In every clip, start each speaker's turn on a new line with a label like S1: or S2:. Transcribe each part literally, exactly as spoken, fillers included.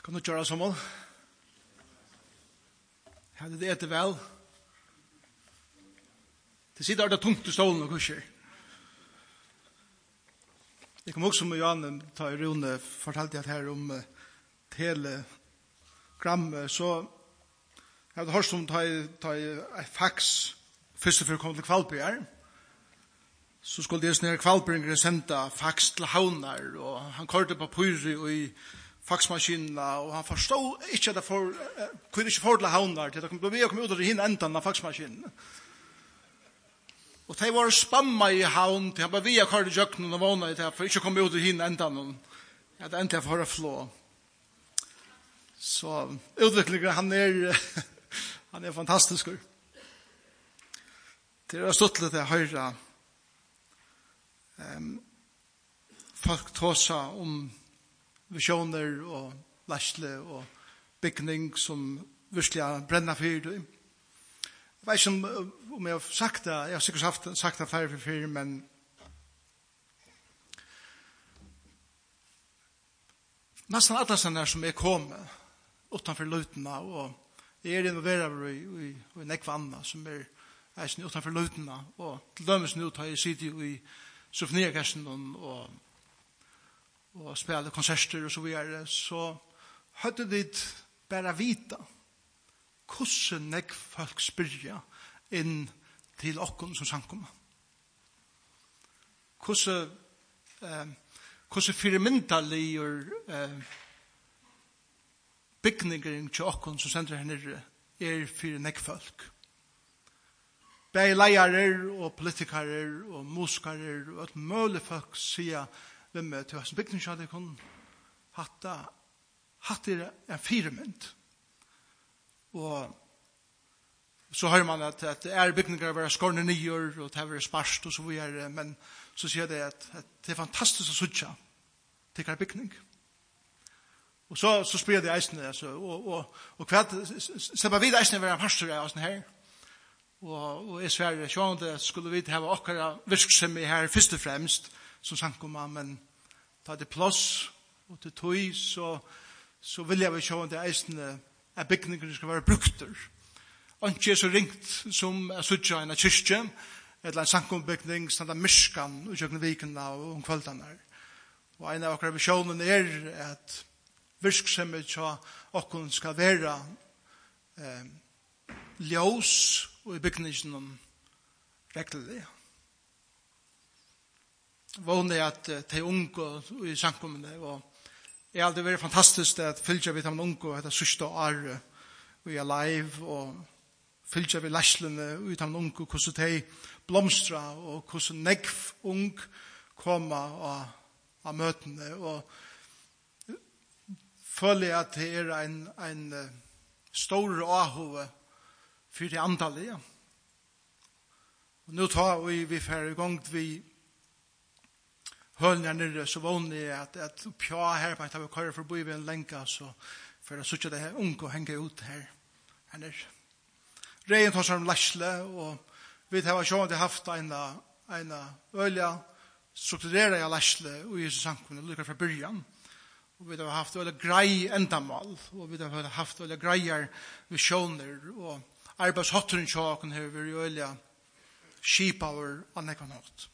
S1: Kan du gjøre sammen? Hadde det etter vel? Det sitter der tungt i stolen og kurser. Jeg kom også med Johan, ta i Rune, fortalte jeg her om uh, telegram, så jeg hadde hørt om ta i, ta i et fax, først for å komme til Kvalbyer, så skulle jeg snere Kvalbyer sende fax til Havnar, og han kørte på Pyri og i faxmaskinene, og han forstod ikke at det for, uh, kunne ikke få til Havnar, til det kom til å komme ut av det hinne enden av faxmaskinene. Og de var spamma i havn, til han bare via kardi jøkken og våna i det, for ikke å komme ut i hinn enda noen. Jeg hadde endelig for å flå. Så utviklingen, han er, han er fantastisk. Det er stått litt å høre um, folk tåsa om visjoner og lærsle og byggning som virkelig brenner for det. Jeg vet ikke om, om jeg har sagt det, jeg har sikkert sagt, sagt det flere for fire, men nesten alle sånne som er kommet utenfor løtene, og jeg er involveret i, i, i nekva annet som er eisen utenfor løtene, og til dømes nå tar jeg sitte i Sofniakersen og, og spiller konserter og så videre, så hadde de bare vita hvordan nek folk spyrja inn til okken som sankomma. Hvordan eh, hvordan fyrirmyndalig eh, byggningen til okken som sender henne er fyrir nek folk. Begge leiarer og politikarer og muskarer og et mulig folk sier hvem er til hva som byggningen til okken hatt hatt er en fyrirmynd. Og så hører man at, at det er bygninger å være skårne nyer og det er sparst og så videre, men så sier det at, at det er fantastisk å sutja til hver bygning. Og så, så spør jeg det eisene, altså, og, og, og hva slipper vi det eisene være en pastor av sånn her. Og, og i Sverige, sånn det skulle vi ha akkurat virksomhet her først og fremst som sankomma, men da det er plass og til tog, så, så vil jeg vel sånn det eisene at bygninger skal være brukter. Og ikke så ringt som er sutja en kyrkje, eller en sankombygning, sånn at myrskan og kjøkken vikene og om kveldene. Og en av akkurat visjonen er at virksomhet til okken skal være eh, ljós og i bygningen reglelig. Vågne at uh, de unge i sankommene og det har alltid vært fantastisk at fylgja vi de unge etter sørste året og jeg er live og fylgja vi lærslene og de unge hvordan de blomstra og hvordan negv ung koma av, av møtene og føler at det er en, en stor ahove for det antallet. Og nå tar vi vi fer i gang vi høllen her nere, så vanlig at, at pja her på en tav kører forbi ved en lenka, så for å sutja det her unge og henge ut her, her nere. Reien tar seg om lærsle, og vi har sjående haft en, en øyla strukturera av lærsle og i sankunnet, lykka fra byrjan. Og vi har haft øyla grei endamal, og vi har haft øyla greier visjoner, og arbeidshotteren sjåken har vært øyla skipaver av nekvanått.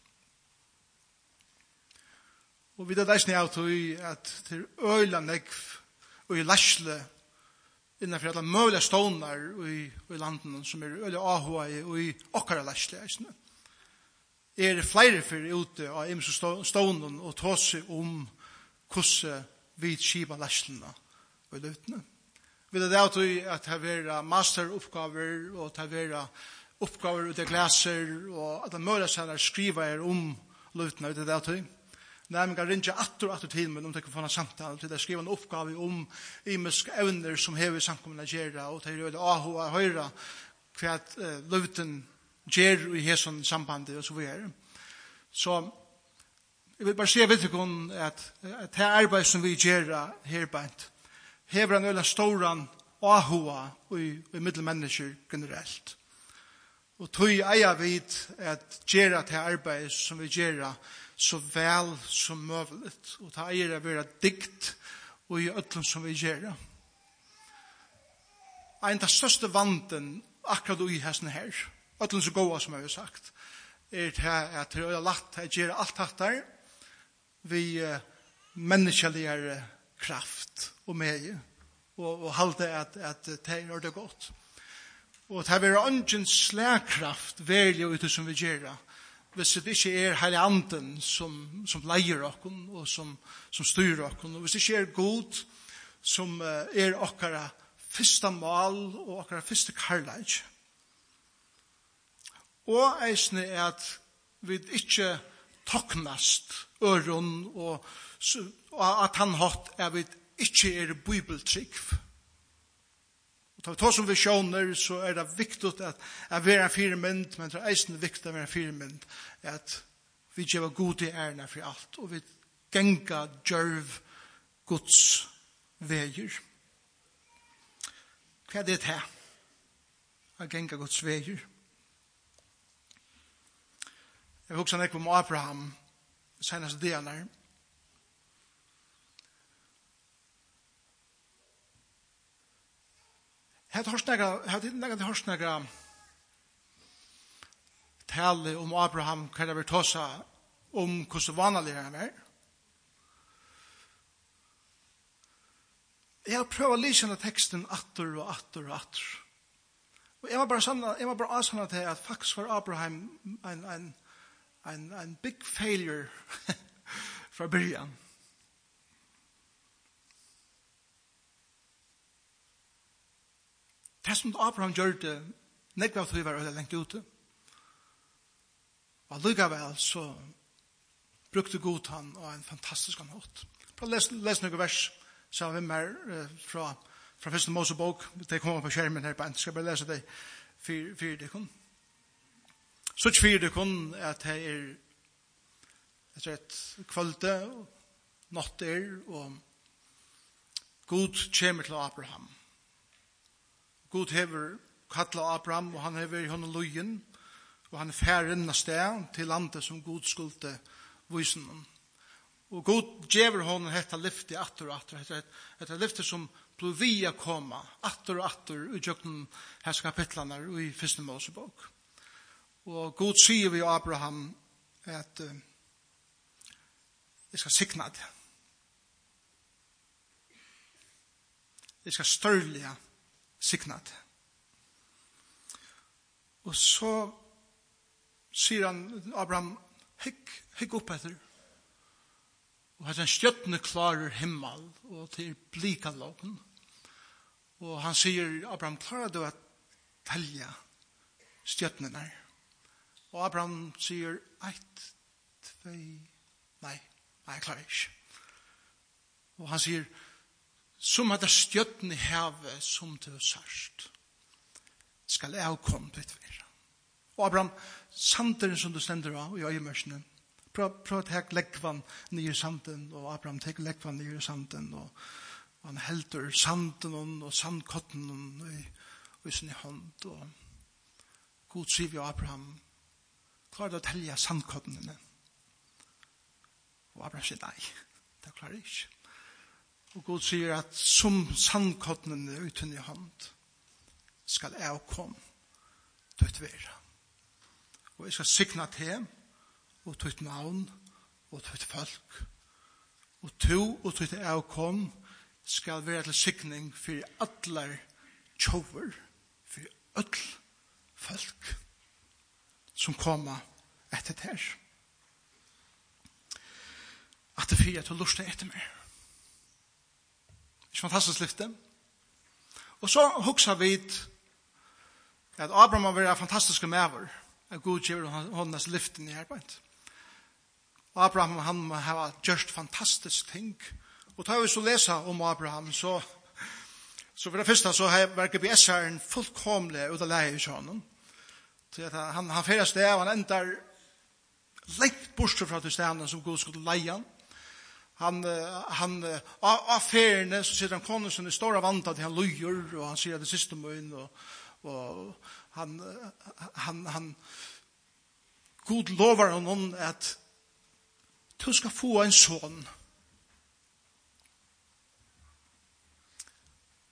S1: Og vi har deisne av til at til øyla negv og i lærsle innenfor alle mulige stånar i, i landen som er øyla ahua og i okkara lærsle. Er det flere for ute av ims og stånen og ta seg om hvordan vi skipa lærslene og i løtene. Vi har det av til at det er masteroppgaver og det er oppgaver ut av glaser og at det mulige sæler skriver om løtene. Vi har det av til Nei, men jeg ringer atter og atter til meg om de kan få en samtale til å skrive en oppgave om imiske evner som hever samkommende gjøre og til å gjøre aho og høyre hva uh, løvden gjør i hæsson sambandet og så videre. Så jeg vil bare si vet ikke at, at det arbeid som vi gjør herbeint hever en øyne stor aho i, i middelmennesker generelt. Og tog eier vid at gjøre det arbeid som vi gjør så vel som muligt. Og det er å være dikt og i öllum som vi gjør. En av største vanden akkurat i hesten her, öllum så gåa som jeg har sagt, er til at det er lagt å gjøre alt dette vi uh, menneskeligere kraft og medie, og, og halde at, at det er det godt. Og det er ingen slagkraft verlig ute som vi gjør, hvis det ikke er hele anden som, som leier oss og som, som styrer oss, og hvis det ikke er god som uh, er okkara første mål og okkara første karlæg. Og eisne er at vi ikke toknast øron og, og at han hatt er vi ikke er bibeltrykv. Og tar vi tar som visjoner så er det viktig at, at vi er en firmynd, men det er eisne viktig at vi er en firmynd at vi gjør god i ærene for alt og vi genga djørv Guds veier. Hva er det til? Å genga Guds veier. Jeg husker ikke om Abraham, seneste delen her. Jeg hadde ikke hørt noe tale om Abraham, hva det vil ta seg om hvordan vanlig han er. Jeg har prøvd å lese denne teksten atter og atter og atter. Og jeg var bare sånn, jeg var bare sånn til at faktisk var Abraham en, en En, en big failure fra början. Det som Abraham gjør det, nekva av tog var øyne lengt ute. Og likevel så brukte Gud han og en fantastisk anhått. Prøv å lese, lese noen vers sammen med meg uh, fra, fra første Mosebok. Det kommer på skjermen her på en. Skal jeg bare lese det fire, fire dikon. Så tvir det kun at det er etter et kvölde, natter, og Gud kommer til Abraham. Gud hever kattlet Abraham, og han hever i hånden løyen, og han er færren av sted til landet som Gud skulle vise ham. Og Gud gjever hånden hette lyftet atter og atter, hette, hette lyftet som blir via koma, atter og atter, i jøkken hans kapitlene i første Mosebok. Og Gud sier vi Abraham at uh, jeg skal sikna det. Jeg skal størlige sikna det. Og så sier han Abraham, hikk, hikk opp etter. Og at han stjøttene klarer himmel og til blikalåten. Og han sier, Abraham, klarer du å telja stjøttene der? Og Abraham sier, eit, tvei, nei, nei, jeg klarer ikke. Og han sier, som at det stjøtten i havet som du har sørst, skal jeg komme til å være. Og Abraham, sanderen som du stender av i øyemørsene, prøv, prøv å ta leggvann nye i sanden, og Abraham tar leggvann nye i sanden, og, og han helter sanden og sandkotten i, i sin hånd, og Gud sier vi Abraham, klarer du å telja sandkottene? Og Abraham sier nei, det klarer jeg ikke. Og Gud sier at som sandkottene uten i hånd skal jeg komme til å være. Og jeg skal signa til og til et navn og til et folk. Og to og til jeg kom skal være til signing for alle tjover, for alle folk som kommer etter det her. At det fyrer til å lusta etter meg. Ikke fantastisk lyfte. Og så hoksa vi at Abraham var en fantastisk maver. At Gud gjør håndas lyften i arbeid. Abraham han har gjort fantastisk ting. Og tar vi så lesa om Abraham, så, så for det første så har G P S-eren fullkomlig ut av leie i sjånen. Han, han fyrir sted, og han endar lengt bort fra til stedene som Gud skulle leie han. Han, han av feriene så sitter han konen som er stor av vanta til han løyer, og han sier at det siste møyen, og, og han, han, han Gud lover honom at du skal få en son.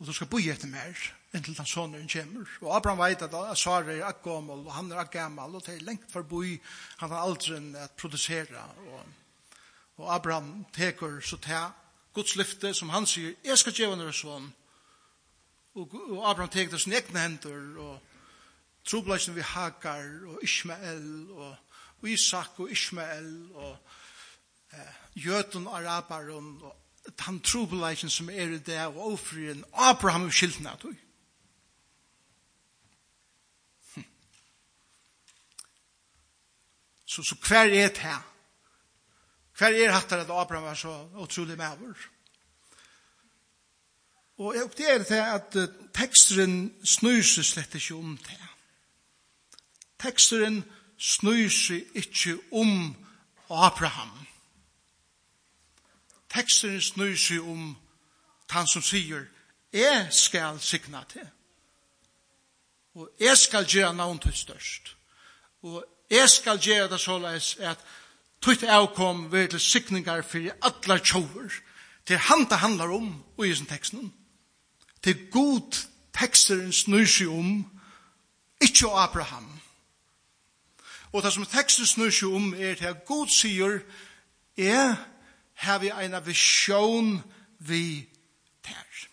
S1: og du skal bo etter mer, inntil den sonen kommer. Og Abraham vet at Sara er akkommel, og han er akkommel, og det er lengt for boi, han har aldri at produsere. Og, og Abraham teker så til Guds lyfte, som han sier, jeg skal gjøre noe sånn. Og, og Abraham teker det sine egne hender, og trobladsen vi Hagar, og Ishmael, og, og Isak, og Ishmael, og eh, Jøten, Arabaren, og han trobladsen som er i det, og ofrien, Abraham er skilten av det. Hm. Så, så hver er det her? Hver er hatt at Abraham var så utrolig med. Og jeg oppdager til at uh, teksteren snur seg slett ikke om det. Teksteren snur seg ikke om Abraham. Teksteren snur seg om han som sier, jeg skal signa til. Og jeg skal gjøre navn til størst. Og jeg skal gjøre det såleis at tutt avkom ved til signingar for alle tjover. Det han det handler om og i sin teksten. Det er god teksteren snur seg om, ikke Abraham. Og det som teksten snur seg om er til at God sier, jeg har vi en visjon vi ter.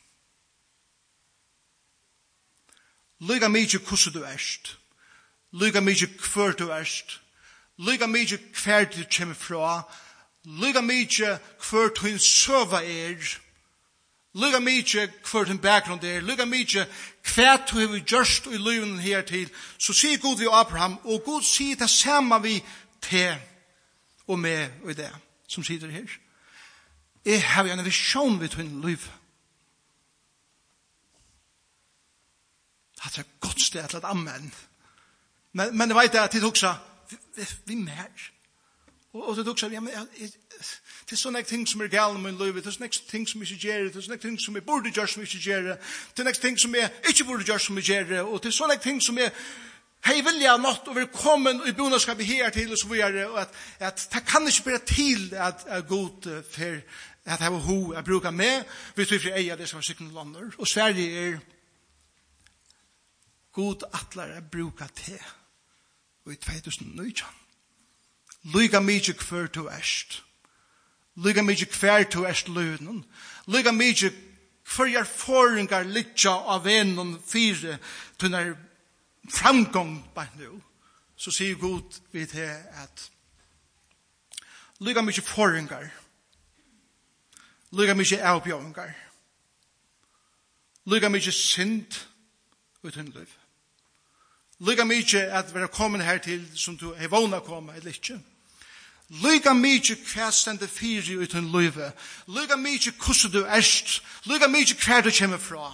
S1: Lyga mykje hvordan du erst. Lyga mykje hver du erst. Lyga mykje hver du kommer fra. Lyga mykje hver du søva er. Lyga mykje hver du bakgrunn er. Lyga mykje hver du har gjørst i liven her til. Så sier Gud vi Abraham, og Gud sier det samme vi til og med og det som sitter her. Jeg har en visjon ved din liv. Det er et godt sted til et amen. Men, men jeg vet at det også, vi, vi, vi er mer. Og, og det også, ja, men, jeg, det er sånne ting som er gale med min liv, det er sånne ting som jeg ikke gjør, det er sånne ting som jeg burde gjøre som jeg ikke gjør, det er sånne ting som jeg ikke burde gjøre som jeg gjør, og det er sånne ting som jeg hei vilja nått og velkommen i bonskapet her til og så videre, og at, at det kan ikke bare til at, at god for at jeg var ho jeg bruker med, vi tror for eier det som var sikkert lander, og Sverige er god atler jeg bruker til og i tjugohundranitton. Lyga mykje hver to erst. Lyga mykje hver to erst lønnen. Lyga mykje hver jeg foringar litja av en fire til når framgång på nu. Så sier Gud vi til at lyga mykje foringar. Lyga mykje avbjørngar. Lyga mykje synd ut i liv. Lyga mykje at vi er kommet her til som du er vana å komme eller ikke. Lyga mykje hva stender fire ut i livet. Lyga mykje hvordan du erst. Lyga mykje hva du kommer fra.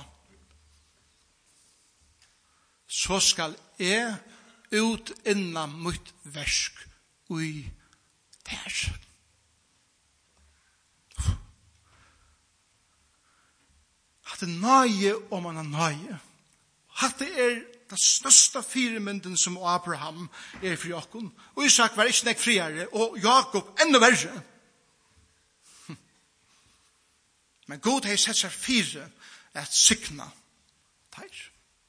S1: Så skal jeg ut innan mitt versk ui der. Hatt det nøye om man er nøye. Hatt det er den største firemynden som Abraham er fri okken. Og Isak var ikke nek friere, og Jakob enda verre. Men Gud har sett seg fire at sikna teir.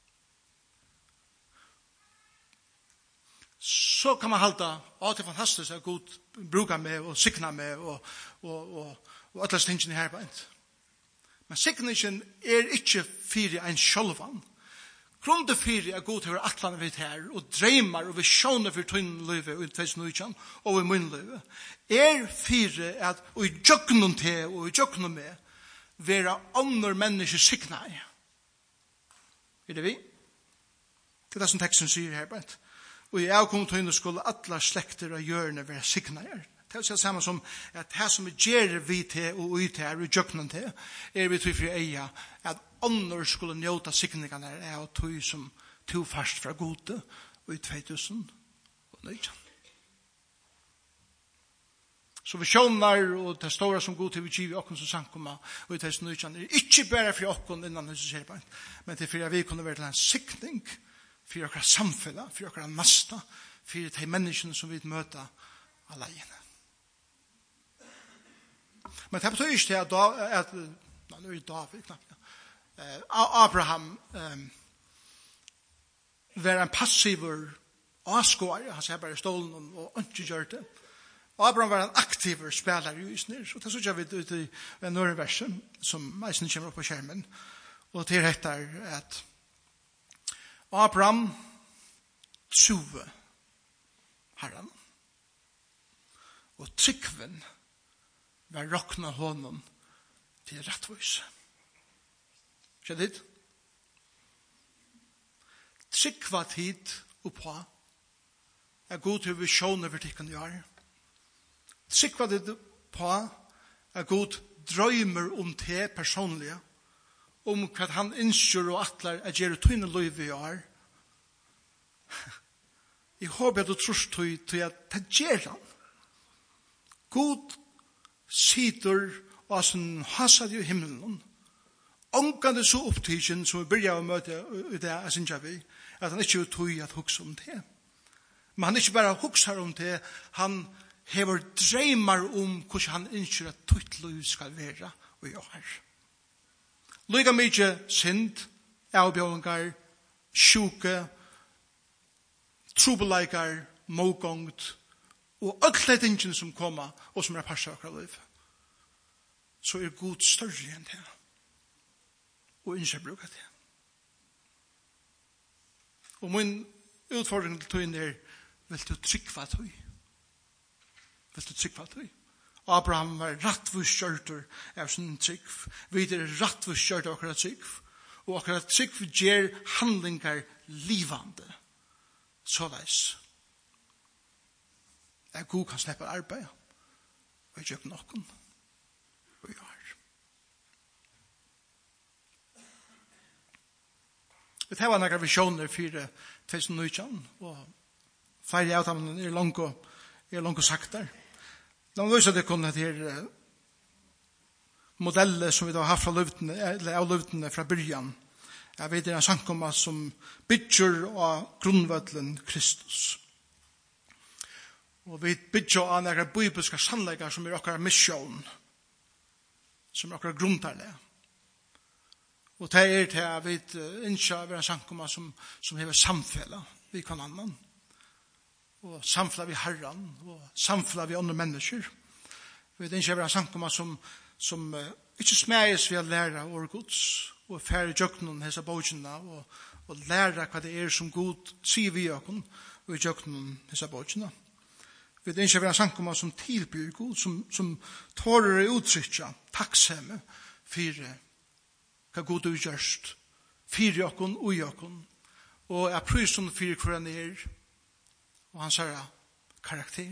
S1: Så kan man halda, å, det er fantastisk at Gud brukar meg og sikna meg og, og, og, og alle tingene her på en. Men sikningen er ikke fire en sjølvan. Grunde fire er god til å være atlande vidt her, og dreimer og visjoner for tøyne livet i tjugohundranitton og i min livet. Er fire at, og i djøknen til og i djøknen med, være andre mennesker sikna i. Er det vi? Det er det som teksten sier her, bare. Og i avkommet tøyne skulle alle slekter og hjørne være sikna i. Det er det samme som at det som gjør vi til og ut her, og djøknen til, er vi til for eia, at andre skulle njøta sikningene av tog som tog fast fra gode og i tjugohundranitton. Så visjoner og det store som god til vi giver okken som sankomma og i tjugohundranitton er ikke bare for okken innan huset ser på, men til for at vi kunne være til en sikning for okra samfunnet, for okra nasta, for de menneskene som vi møter alene. Men det betyr ikke at, at nå er det David knappt, ja. uh, Abraham um, var en passiver avskåare, han ser bare stolen og ikke gjør det. Abraham var en aktiver spelare i Isner, så det så vi ut i en norrversen som eisen kommer opp på skjermen, og til etter at Abraham trove Herren, og tryggven var rokna honom til rettvis. Skjedde det? Tryggva tid oppa er god til visjoner for tikkene gjør. Tryggva tid på er god drømmer om det personlige, om hva han innskjør og atler er gjerne tøyne løyve i år. Jeg håper at du trus til at det gjør han. God sitter og som hasad i himmelen. Ångande så opptidsen som vi begynner å møte i det, jeg synes jeg vi, at han ikke er tøy at hukse om det. Men han ikke bare hukser om det, han hever dreymar om hvordan han innskjør at tøyt liv skal være og gjør. Lyga mykje synd, avbjørningar, sjuke, trobeleikar, mågångt, og alle tingene som kommer, og som er parsa akkurat liv, så er god større enn det, og ikke bruker det. Og min utfordring til tøyen er, vil du tryggva tøy? Vil du tryggva tøy? Abraham var rattvis kjørter av sin trygg. Videre rattvis kjørter av akkurat trygg. Og akkurat trygg gjør handlingar livande. Så veis. Jeg god kan slippe arbeid. Og jeg gjør noen. Og jeg har. Vi tar noen visjoner for tusen nitton. Og ferie av dem er langt er langt sagt der. Nå viser det kun at det er modeller som vi da har haft fra løvdene, eller av løvdene fra byrjan. Jeg vet det er en sankomma som bygger av grunnvødlen Kristus. Og vi bygger av nære bibelske sannlegger som er akkurat mission, som er akkurat grunntarlige. Og det er til at vi ikke er en sankomma som, som hever samfellet vi kan annan. Og samfla vi herran, og samfla vi andre mennesker. Vi vet ikke være samkomma som, som uh, ikke smeges ved å lære over Guds, og færre jøkkenen hese bøkene, og, og lære hva det er som Gud sier vi jøkken, og i jøkkenen hese bøkene. Vi vet ikke være samkomma som tilbyr Gud, som, som tårer å uttrykke takksomme for hva Gud har gjort, for jøkken og jøkken, og jeg pryser for hva han er, og han sier karakter.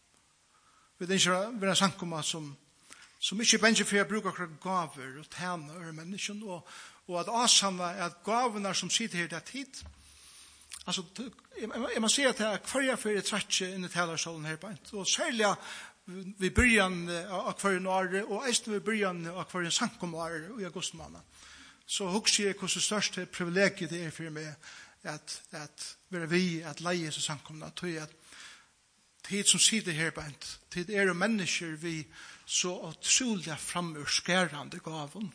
S1: Vi vet ikke være en sankomma som, som ikke bensje for å bruke akkurat gaver og tjener mennesken, og, og at asamma er at gavene som sitter her det er tid. Altså, jeg må si at jeg hver jeg fyrir trettje inn i talersalen her på ent, og særlig vi byrjan av hver år, og eist vi byrjan av hver sankomma i augustmåned, så husker jeg hvordan største privilegiet det er for meg at at være vi at leie så samkomna tog at tid som sitter her på en tid er mennesker vi så utrolig framurskærande gaven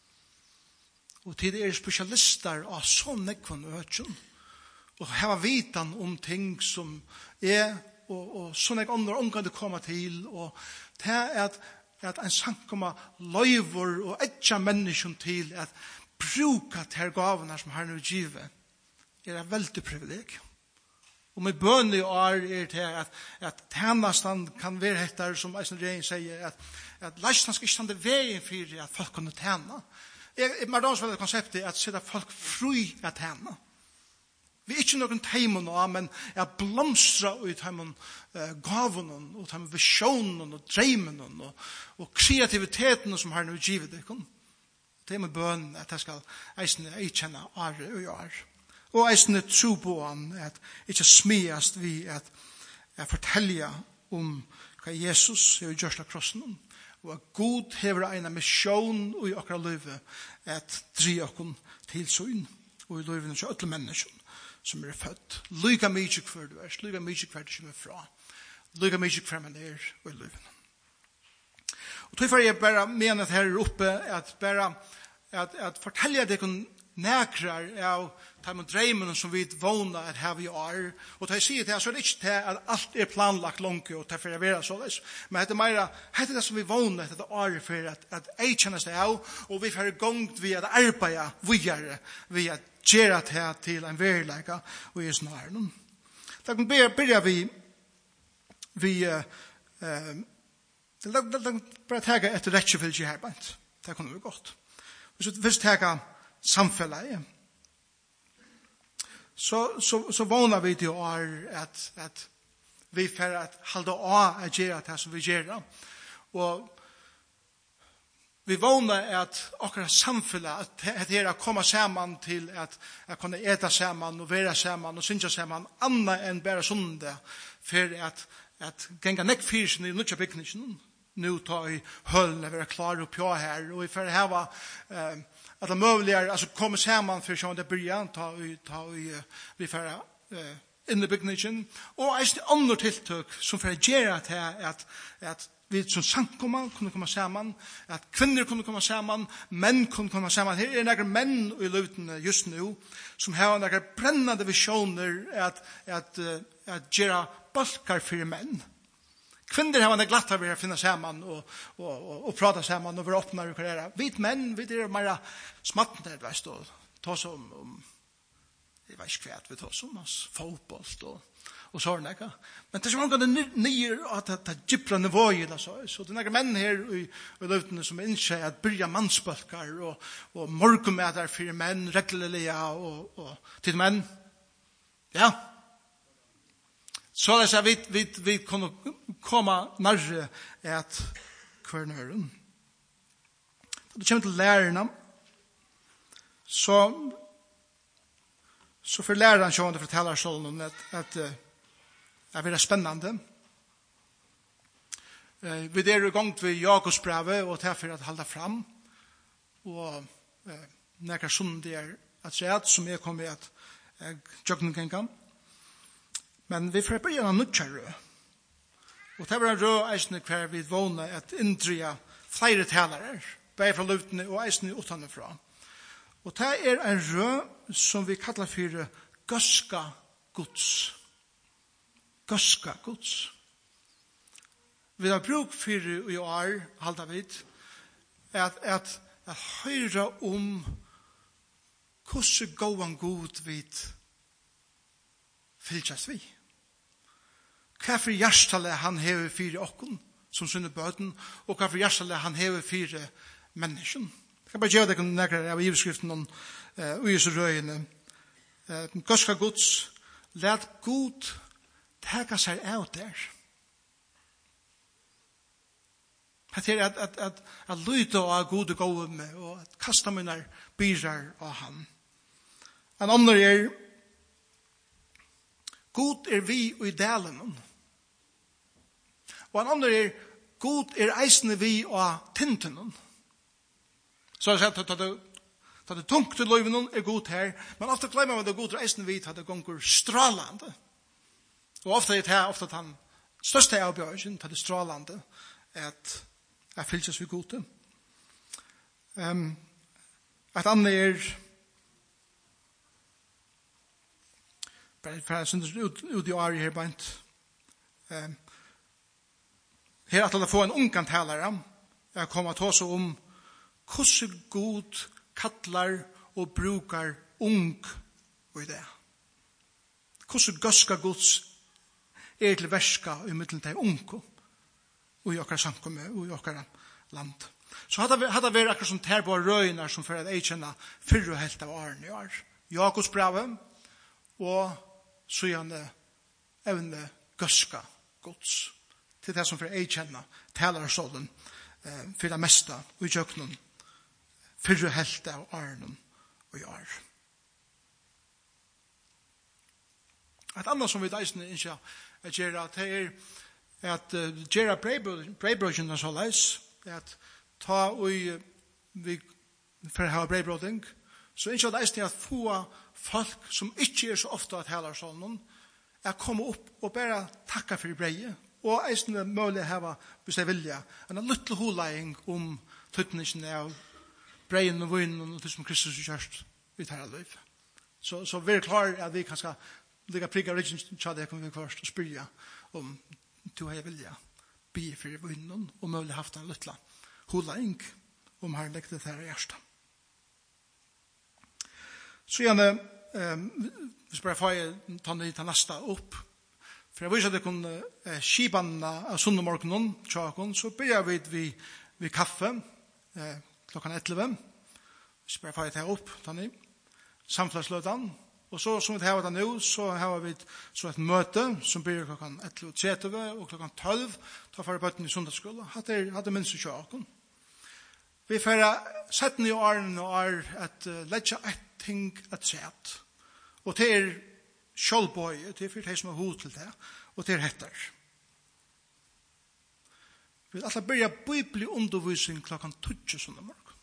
S1: og tid er spesialister av så nekvann økken og heva vitan om ting som er og, og sånne andre omgang det kommer til og det er at, at en samkomma løyver og etja mennesker til at bruka til gavene som har noe givet er et veldig privileg. Og med bønne i år er det at, at tjenesten kan være etter, som Eisen Reien sier, at, at leisene skal ikke stande veien for at folk kan tjene. Mardans var det konseptet at sette folk fri at tjene. Vi er ikke noen teimen nå, men jeg blomstrer ut teimen uh, gavene, og teimen visjonen, og dreimen, og, og kreativiteten som har noe givet det. Det er med bønne at jeg skal Eisen kjenne året og år. Og eisne tro på han at ikke smiast vi at jeg forteller om hva Jesus har gjort av krossen og at Gud hever en mission i akkurat livet at dri okkom til søgn og i livet til alle mennesker som er født. Lyga mykje hver du er, lyga mykje hver du kommer fra, lyga mykje hver man er og i livet. Og tog for jeg bare mener at her oppe at bare at, at fortelle deg nekrar av de drømmene som vi vågner at her vi er. Og da jeg sier det, så er det ikke det at alt er planlagt langt og til for å være så. Men det er mer, det er det som vi vågner etter det er for at, at jeg kjennes det av, og vi får gongt ved at arbeide videre, ved at gjøre det til en verleika og i snaren. Da begynner vi vi uh, uh, bare ta etter rettjefylge her, det kunne vi godt. Hvis vi tar samfellet, så, så, så vågner vi til å at, at vi får at halde av å gjøre det som vi gjør. Og vi vågner at akkurat samfellet, at det er å komme sammen til at jeg kunne ete sammen og være sammen og synge sammen, annet enn bare sundet, for at, at genga nekkfyrsen i nødja bygningen, nu tar i høllen, være klar og pjå her, og vi får hava eh, at det mulig er, altså komme sammen for sånn det början, ta i, ta i, vi får eh, inn i bygningen, og eisen andre tiltøk som får gjøre til at, at vi som sankommer kunne komme sammen, at kvinner kunne komme sammen, menn kunne komme sammen. Her er noen menn i løtene just nu, som har noen brennende visjoner at, at, at, at gjøre balkar for menn. Kvinner har det glatt av å finne sammen og, og, og, og prate sammen og være åpne og karriere. Vi menn, vi er mer smattende, vet du, ta oss om, om jeg vet ikke hva, vi tar oss om oss, fotboll og, og sånn, ikke? Men det er så mange nye at det er gypra nivåer, eller så. Så det er noen menn her i, i løtene som innskjer at byrja mannsbølger og, og morgomæter for menn, reglerlige og, og til menn. Ja. Så det er vi, vi, vi kunne komme nærre at kvernøren. Da det kommer til lærerne, så, så for læreren så det forteller sånn at, at uh, det er spennende. Uh, vi er i gang til Jakobsbrevet og til for å holde fram. Og uh, nekker sånn det er at se at som jeg kommer at jeg jøkken kan. Men vi får begynne å nødja rød. Og det var en rød eisende hver vi vågner at inndrya flere talere, bare fra lutene og eisende utanne fra. Og det er en rød som vi kallar for gøska gods. Gøska gods. Vi har bruk for i år, halda vid, at, at, at høyre om hvordan gåan god vid fylkjast vi. Hva for hjertelet han hever fire okken, som synne bøten, og hva for hjertelet han hever fire mennesken. Jeg kan bare gjøre det kun nekker av iveskriften om uh, uiserøyene. Uh, Gøska gods, let god teka seg av der. Det er at, at, at, at lyde av gode gode med, og at kasta mine byrar av han. En andre er god er vi i delen. Og en andre er god er eisende vi og tintenen. Så jeg sier at det er tungt til løyven er god her, men ofte glemmer man det god er eisende vi at det gonger strålande. Og ofte er det her, ofte at han største avbjørelsen til det strålande at jeg fylses vi gode. Um, et andre er bare for jeg synes ut, ut i året her bant. Um, her at jeg får en ungan talere, jeg kommer til oss om hvordan god kattler og brukar ung og i det. Hvordan gøska gods er til verska i middelen til unge og i okkar samkomme og i okkar land. Så hadde det vært akkurat som terbo røyner som for at jeg kjenner fyrre helt av åren i år. Jakobsbrevet og så gjerne evne gøska gods. Til det som for jeg kjenner taler sånn eh, for det meste og i kjøkkenen fyrre helt av åren og i år. Et annet som vi deisende ikke er gjøre det er at uh, gjøre breibrødgen og så leis at ta og vi for å ha breibrøding så ikke er deisende at få folk som ikke er så ofte at taler sånn er komme opp og bare takke for breie og eisen mulig å ha, hvis jeg vilja, en liten hodlegging om tøtningen av breien og vinen og det som Kristus har gjort i dette liv. Så, så vi er klar at vi kan skal ligge prigga ryggen til det kommer vi først og spyrja om du har vilja be for vinen og mulig haft en lytla hula-ing om her legger det her i hjertet. Så gjerne, eh, hvis bare får jeg ta det til neste opp, for jeg viser at det kunne eh, skibanna av sunnemorgenen, tjåken, så begynner vi ved, ved kaffe eh, klokken elleve. Hvis bare får jeg ta opp, ta det, samfellsløten, og så som vi har det nå, så har vi så et møte som begynner klokken elleve tretti og klokken tolv, ta for bøtten i sundagsskolen. Hadde det minst tjåken. Vi får sette i årene og er at uh, letja et ting at sett. Og det er kjølbøye, det er for de som har hod til det, og det er hetter. Vi vil alltid begynne bibelig undervisning klokken tolv sånne morgen.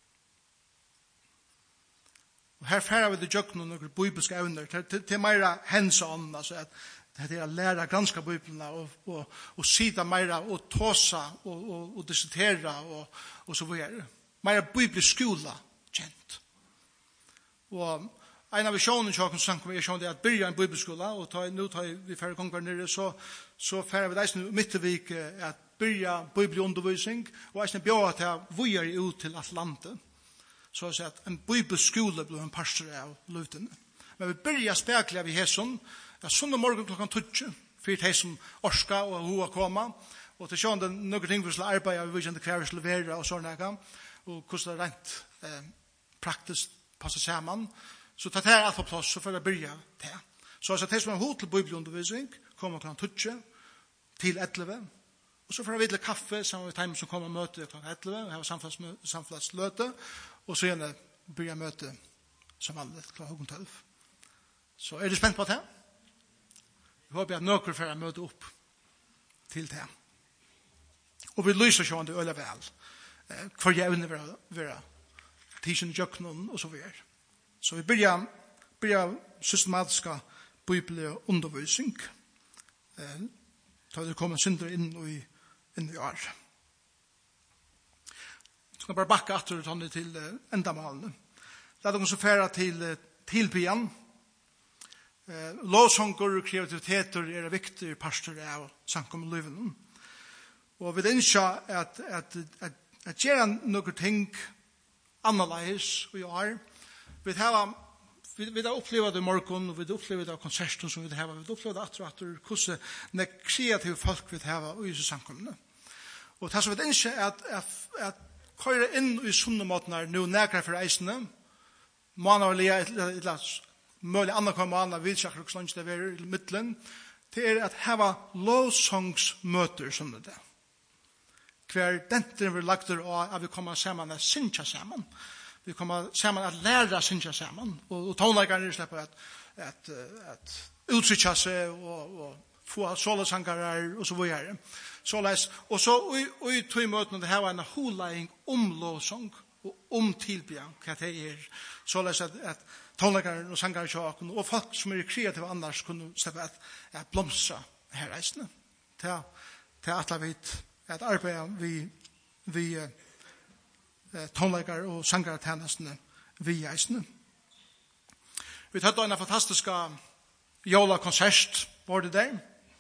S1: Og her færer vi det jøkken og noen bibelske evner til, til, til mer hands-on, altså at det er å lære granska bibelene og, og, og sida mer og tåsa og, og, og diskutere og, og så videre. Mer bibelskola kjent. Og en av visjonen som sanker er sånn at byrja en bibelskola og ta, nå tar vi færre konger nere så, så færer vi deisen midtvik at byrja bibelundervisning og eisen bjør til å vujere ut til alt landet. Så at en bibelskola blir en pastor av lutene. Men vi byrja spekler av i hesson ja, sånn morgen klokken tolv, for de som orsker og hoa koma, og til sånn det er noen ting vi skal arbeide, vi vil ikke hva vi skal levere og sånn, og hvordan det er rent eh, praktisk passe sammen. Så ta det alt på plass, så får jeg begynne det. Så altså, de som har hod til bibelundervisning, kommer klokken tolv til elleve, og så får jeg videre kaffe sammen med dem som kommer og møte klokken elleve, og har samfunnsløte, og så gjerne begynne møte som vanlig klokken tolv. Så er du spent på det? Jeg håper at noen får møte opp til det. Og vi lyser sånn det øyne vel. Hver jeg vil være, være tidsen i jøkkenen og så videre. Så vi begynner, begynner systematiske bibelig undervisning. Da det kommer synder inn i, inn i år. Så kan jeg bare bakke etter til endamalene. La dere så fære til tilbyen. Eh, lovsånger og kreativiteter er viktige pastor av sankom og liven. Og vi ønsker at, at, at, at gjøre noen ting annerledes vi har. Vi har vi, vi har opplevd det i morgen, og vi har opplevd det av konserten som vi har. Vi har opplevd det etter at hvordan det kreative folk vi har i disse sankomene. Og det som vi ønsker er at, at, at køyre inn i sånne måtene nå nærkere for eisene, månedlige et eller annet mulig andre kommer an av vilsjakker og slansk det er i midtelen, det er at heva lovsangsmøter som det er. Hver denten vi lagt det av at vi kommer sammen og synja sammen. Vi kommer sammen og lære å synja sammen. Og, og tonleggerne slipper at, at, at uttrykke seg og, og få solosangere og så videre. Så les, og så i tog møtene det her var en hulaing om lovsang og om tilbjørn hva det er. Så les at, at tonleggere og sangere tjåken, og folk som er kreative annars kunne slippe at, at blomstra her reisende. Til, til at jeg vet at arbeidet vi, vi eh, tonleggere og sangere tjenestene vi reisende. Vi tatt en fantastiske jolakonsert både der.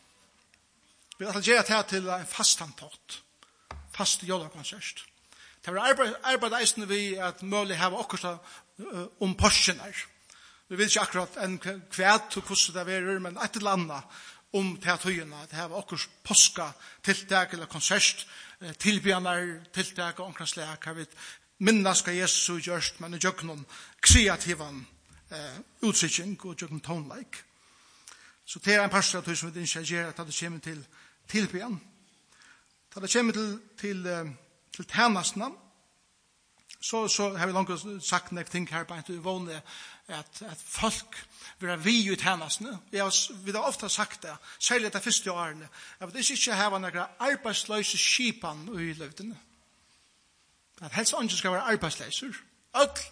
S1: Vi har gjort det til en fastantatt. Fast jolakonsert. Det var arbeid, arbeid eisende vi at mulig har akkurat uh, om porsjoner. Vi vet ikke akkurat en kvæt og hvordan det er, men et eller annet om teatøyene. Det var akkurat påska tiltak eller konsert, uh, tilbjørner, tiltak og omkring slik. Jeg vet, minnes skal Jesus gjørst, men det gjør noen kreative uh, utsikking og gjør noen tonelike. Så det er en pastor som vi initiagerer at det kommer til tilbjørn. Da det kommer til, til uh, til tjenestene, så, så har vi langt sagt noen ting her på en til vanlig at, at folk vil ha vi i tjenestene. Vi har ofte sagt det, særlig de første årene, at det ikke har noen arbeidsløse skipan i løvdene. At helst andre skal være arbeidsløser. Alt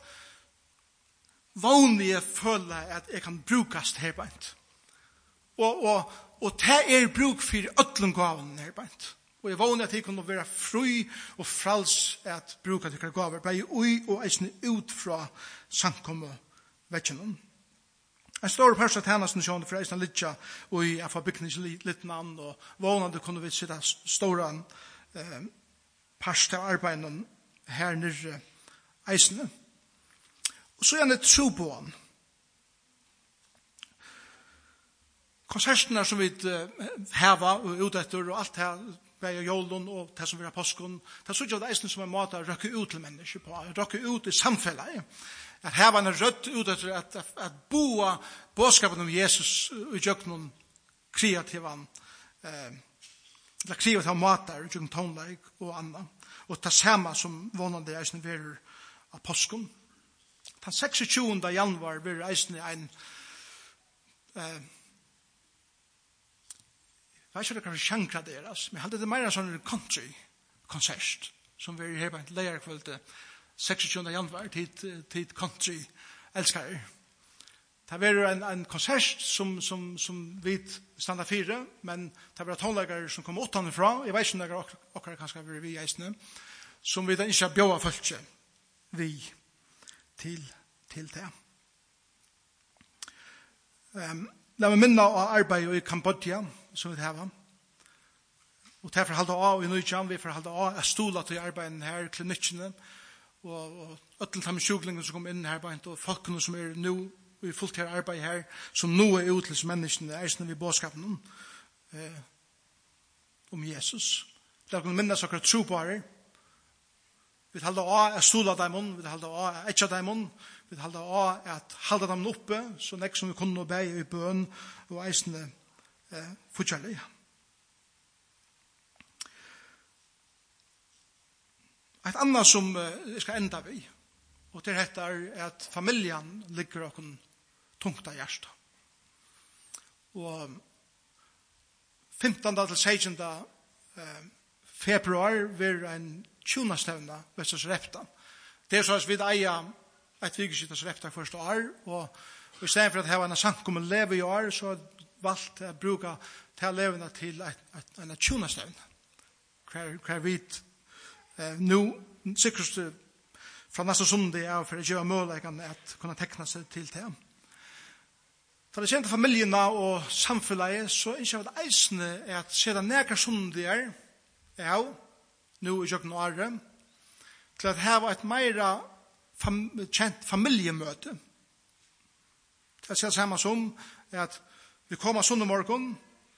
S1: vanlige føler at jeg kan brukes her på en. Og, og, og det er bruk for øtlengavene her på en. Og jeg vågner at de kunne være fri og frals at bruka til gaver, bare ui og eisne ut fra samkomme vekkenen. En stor person til hennes nasjon for eisne litja og i af bygningslittnan og vågner det kunne vi sitte stora eh, parst av arbeiden her nere eisne. Og så er han et tro på han. Konsertene som vi heva og utetter og alt her, beie jolden og det som vi har påskon, det er så ikke det eisne som en måte å røkke ut til mennesker på, røkke ut i samfellet. At heva en rødt utetter at, at, at boa bådskapen om Jesus og gjør noen kreative eh, eller kreative måter, gjør noen tonleik og annet. Og det samme som vånande eisne verer av påskon. Den seksogtjugunda januar verer eisne en eh, jeg vet ikke hva sjankra deres, men jeg hadde det mer en sånn country-konsert, som vi er her på en leierkvølte seksogtjugunda januar, tid, tid country-elskere. Det var en, en konsert som, som, som vi standa fire, men det var tonleggere som kom utanfra, jeg vet ikke om det er kanskje vi vi eisne, som vi da ikke bjøa følge vi til, til det. Um, La meg minne av arbeid i Kambodja, som vi har. Og derfor halda av i Nujjan, vi får halda av, jeg stola til arbeidet her, klinikkene, og, og øtlen tam sjuklingen som kom inn her, og folkene som er nå i fullt her arbeid her, som nå er ut til menneskene, er sånn vi bådskapen eh, om Jesus. La meg minne saker tro på her. Vi halda av, jeg stola dem, vi halda av, jeg etja dem, vi halda av at halda dem oppe, så nek som vi kunne beie i bøn og eisende eh, fortjellige. Et annet som eh, jeg skal enda vi, og det heter at familien ligger okken tungt av hjertet. Og femtonda til sekstende eh, februar vil en tjonastevna Vestas Repta. Det er så at vi eier et vikeskittas Repta første år, og, og i stedet for at jeg har en samkommen leve i år, så har jeg valgt å bruke til levende til en tjonastevna. Hver, hver vit eh, nå, sikkert fra neste sundag er for å gjøre mulighetene at kunne tekne seg til det. For det kjente familiene og samfunnet, så er ikke det eisende at siden nære sundager er nå i jøkken året, til at her var et mer fam, kjent familiemøte. Det er det samme som at vi kommer sundag morgen,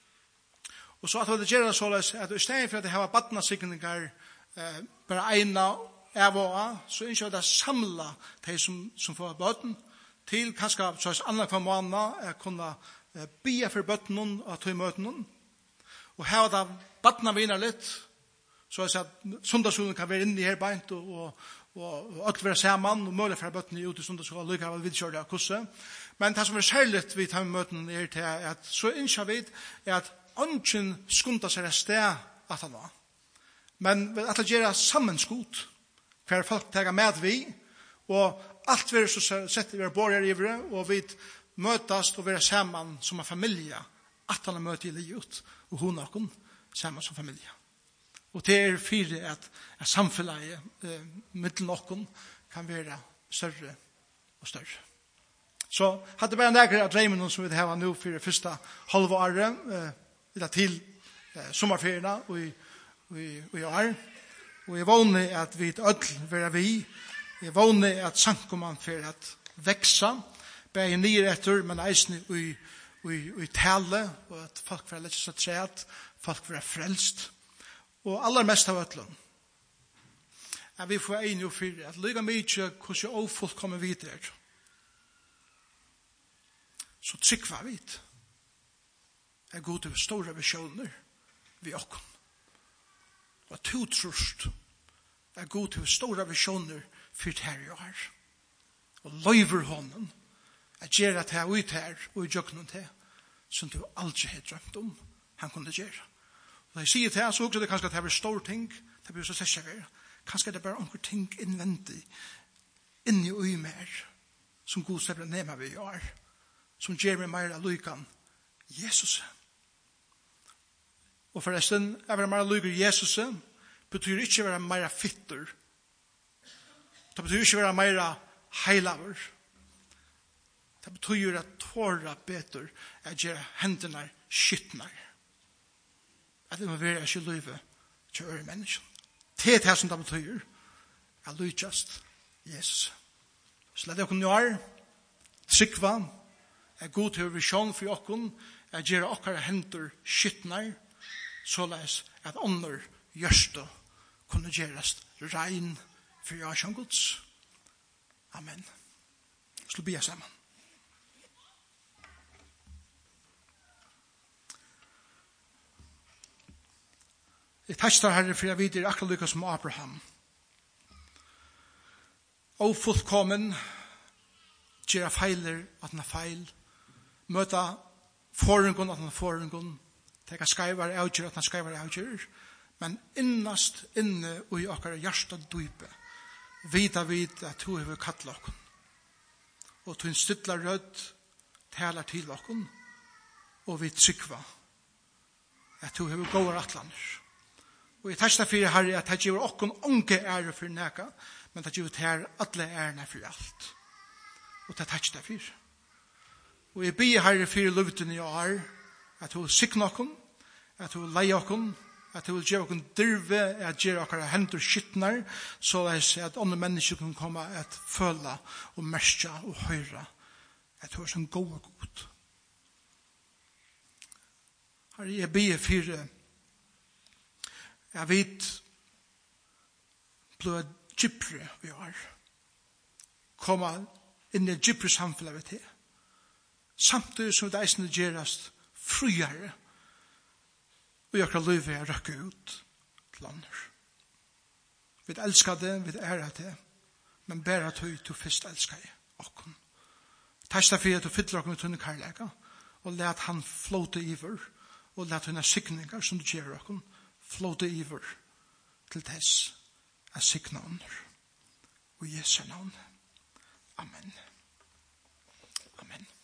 S1: og så at det gjør det så at i stedet for at det her var badnasikninger eh, bare ene av og av, så ønsker vi det samla de som, som får bøten, til kanskje så er andre for måneder å kunne eh, bia for bøten og ta i møten. Og her var det badna viner litt, så at sundagsskolen kan være inne i her beint og, og, og, og alt være sammen og mulig for bøttene ut i sundagsskolen og lykkevel vidkjøre det kurset. Men det som er særlig vi tar med møtene er til at så innskjer vi er at ønsken skundar seg et sted at han var. Men at det gjør sammenskot hver folk tar med vi og alt vi så setter vi borger i det og vi møtes og vi er sammen som en familie at han har møtt i livet og hun har kun sammen som familie. Og det er fire at, at samfunnet eh, mittelen okken kan være større og større. Så hadde bare nærkere av dreimen som vi har nå for det første halve året, eh, til eh, sommerferiene og i, og, i, og i år. Og jeg vågner at vi ødel være vi. Jeg vågner at sankomman for at vekse, bare nye etter, men eisende i, i, i tale, og at folk får lett seg træt, folk får frelst. Og aller mest av øtlen. At vi får en og fire. At lykke mye hvordan jeg folk kommer videre. Så trygg var vi. Er god til store visjoner vi åkken. Og to trust er god til store visjoner for det her jeg har. Og løyver hånden at gjøre det her ut her og i jøkken til som du aldri har drømt om han kunne gjøre. Og jeg sier til han, så også det kanskje at det er stor ting, det blir så særlig. Kanskje det er bare noen ting innvendig, inni og i mer, som god slipper ned med vi gjør, som gjør meg mer av lykken, Jesus. Og forresten, jeg vil være lykker Jesus, betyr ikke være mer fitter. Det betyr ikke være mer heilaver. Det betyr at tåra betur at gjøre hendene skittner. At det må være ikke løyve til øre mennesken. Det er det som det betyr. Jeg lykjast Jesus. Så lad dere nå trykva er god til visjon for dere at gjøre okkara hender skittner såleis at ånder gjørste kunne gjøres rein for jasjon Guds. Amen. Så blir jeg sammen. Jeg takkar Herre for jeg videre akkurat lykkes som Abraham. Og fullkommen gjøre feiler at han er feil. Møte forungen at han er forungen. Teka skaivar avgjør at han skaivar avgjør. Men innast inne i okkar hjärsta dype vita vid at du hever kattla okkon. Og du stilla rød talar til okkon. Og vi trykva at du hever gåar atlander. Og jeg takkar fyrir Herre at det gjør okkon unge ære for neka, men det gjør her alle ærene for alt. Og det takkar fyrir. Og jeg byr Herre fyrir luvten i år, at du sikna okkon, at du leie okkon, at du vil gjøre okkon dyrve, at gjøre okkar hendur skittnar, så at andre mennesker kan komme at føle og merke og høre at du er sånn god og god. Herre, jeg byr fyrir jeg vet blod gypre vi har komma inn i gypre samfunnet vet jeg. Samtidig som det eisende gjerast friere og jeg kan løyve jeg røkke ut til andre. Vi elskar det, vi ærer det, men bare at du først elskar jeg okken. Takk for at du fyller okken med tunne karlæga og let han flåte iver og let henne sikninger som du gjør okken flåte iver til tess er sikna under og Jesu navn. Amen. Amen.